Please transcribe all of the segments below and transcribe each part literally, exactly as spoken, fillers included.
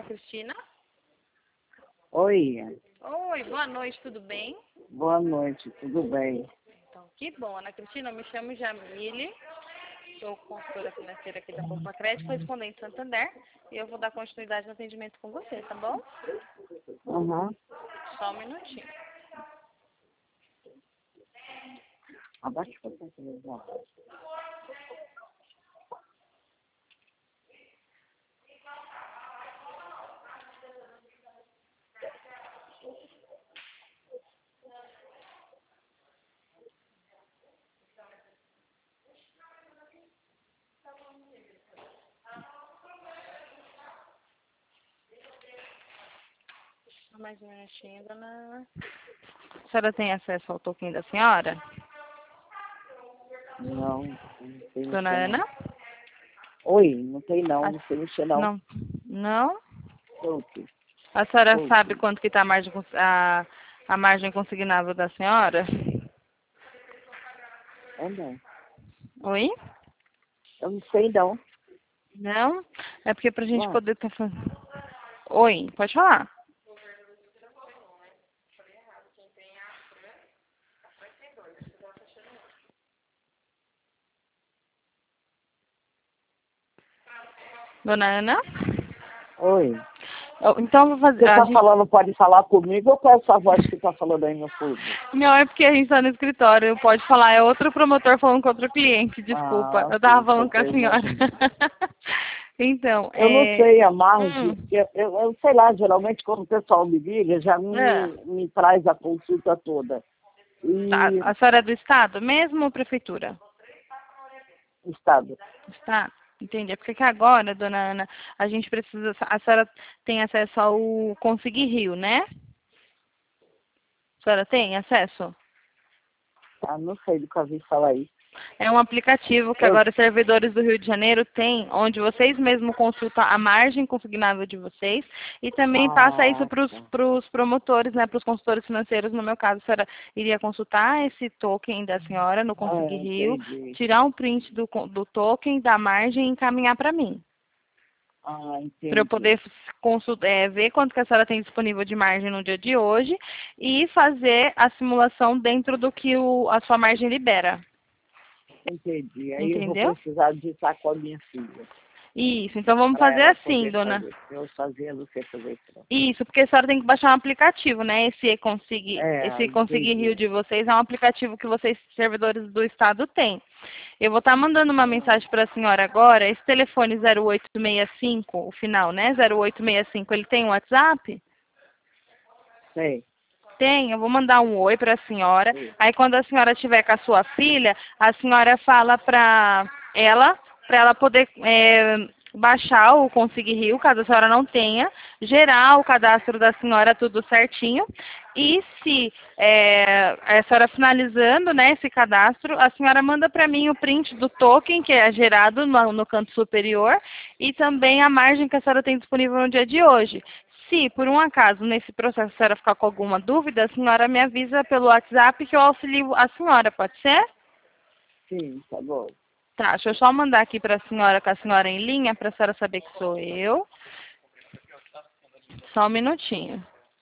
Cristina? Oi. Oi, boa noite, tudo bem? Boa noite, tudo bem? Então, que bom, Ana Cristina, eu me chamo Jamile, sou consultora financeira aqui da Poupa Crédito, correspondente Santander, e eu vou dar continuidade no atendimento com você, tá bom? Uhum. Só um minutinho. Abaixa um pouquinho a televisão. Só mais um minutinho, dona Ana. A senhora tem acesso ao token da senhora? Não, não sei Dona mexer não. Ana? Oi, não tem não, A... não sei mexer não. Não? Não? Ok. A senhora Ok. sabe quanto que está a margem, cons- a, a margem consignável da senhora? Eu não. Oi? Eu não sei não. Não? É porque pra gente Ué, poder estar falando. Oi, pode falar. Dona Ana? oi. Eu- Então eu vou fazer. Você A tá gente... falando, pode falar comigo ou com essa voz que tá falando aí no fundo? Não, é porque a gente tá no escritório. Pode falar, é outro promotor falando com outro cliente, desculpa. Ah, Eu tava sim, falando com a eu senhora. imagino. Então, Eu não é. sei a margem, Hum, porque eu, eu, eu sei lá, geralmente quando o pessoal me liga, já me, é. me traz a consulta toda. Tá. E A senhora é do estado mesmo ou prefeitura? estado. Está. Entendi. É porque que agora, dona Ana, a gente precisa. A senhora tem acesso ao Conseguir Rio, né? A senhora tem acesso? Ah, não sei do que eu ouvi falar aí. É um aplicativo que Eu, agora os servidores do Rio de Janeiro têm, onde vocês mesmos consultam a margem consignável de vocês e também passa isso ah, para tá. os promotores, né, para os consultores financeiros. No meu caso, a senhora iria consultar esse token da senhora no Ah, Conseguir Rio, entendi. tirar um print do, co- do token, da margem e encaminhar para mim. Ah, Para eu entendi. poder consultar, é, ver quanto que a senhora tem disponível de margem no dia de hoje e fazer a simulação dentro do que o, a sua margem libera. Entendi. Aí eu vou Entendeu? precisar de estar com a minha filha, Isso, então vamos para fazer ela assim, poder dona. fazer. Eu sozinha não sei fazer isso. Não. Isso, porque a senhora tem que baixar um aplicativo, né? Esse conseguir, É, esse conseguir Rio entendi. de vocês é um aplicativo que vocês, servidores do estado, têm. Eu vou estar mandando uma Ah, mensagem para a senhora agora. Esse telefone zero oito seis cinco, o final, né? zero oito seis cinco, ele tem um WhatsApp? sei. Tem, eu vou mandar um oi para a senhora. sei. Aí quando a senhora estiver com a sua filha, a senhora fala para ela, para ela poder é, baixar o Conseguir Rio, caso a senhora não tenha, gerar o cadastro da senhora tudo certinho. E se é, a senhora finalizando, né, esse cadastro, a senhora manda para mim o print do token que é gerado no, no canto superior e também a margem que a senhora tem disponível no dia de hoje. Se, por um acaso, nesse processo a senhora ficar com alguma dúvida, a senhora me avisa pelo WhatsApp que eu auxilio a senhora, pode ser? Sim, tá bom. Tá, deixa eu só mandar aqui para a senhora, com a senhora em linha, para a senhora saber que sou eu. Só um minutinho.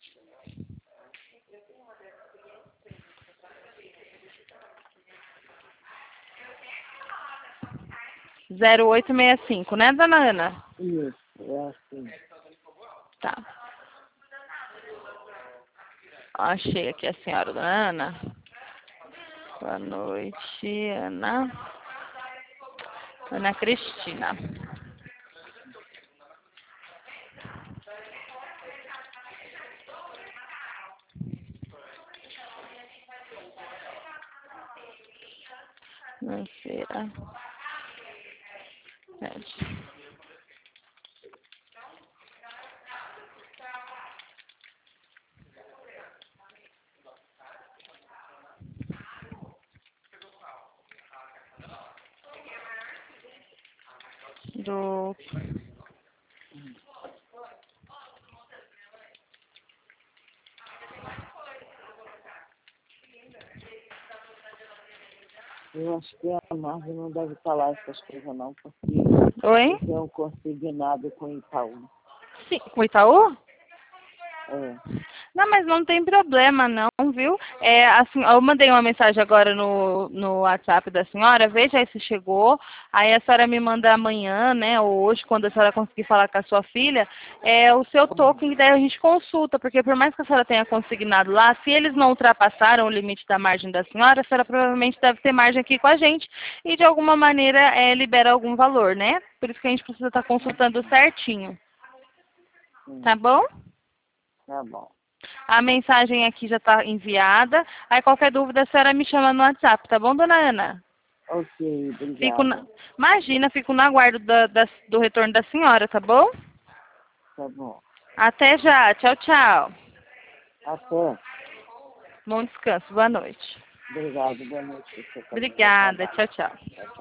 zero oito seis cinco, né, dona Ana? Isso, é assim. Tá. Achei aqui a senhora, dona Ana. Boa noite, Ana. Ana Cristina. Financeira. Sede. Do Eu acho que a Marvel não deve falar essas coisas não, porque Oi? eu tenho consignado com o Itaú. sim. Com o Itaú? É. Não, mas não tem problema não, viu? É, assim, eu mandei uma mensagem agora no, no WhatsApp da senhora, veja aí se chegou. Aí a senhora me manda amanhã, né, ou hoje, quando a senhora conseguir falar com a sua filha, é o seu token, e daí a gente consulta, porque por mais que a senhora tenha consignado lá, se eles não ultrapassaram o limite da margem da senhora, a senhora provavelmente deve ter margem aqui com a gente e de alguma maneira é, libera algum valor, né? Por isso que a gente precisa estar consultando certinho. Tá bom? Tá bom. A mensagem aqui já está enviada. Aí qualquer dúvida a senhora me chama no WhatsApp, tá bom, dona Ana? Ok, obrigada. Fico na... Imagina, fico no aguardo da, da, do retorno da senhora, tá bom? Tá bom. Até já. Tchau, tchau. Até. Bom descanso. Boa noite. Obrigado. Boa noite. Obrigada. Tchau, tchau.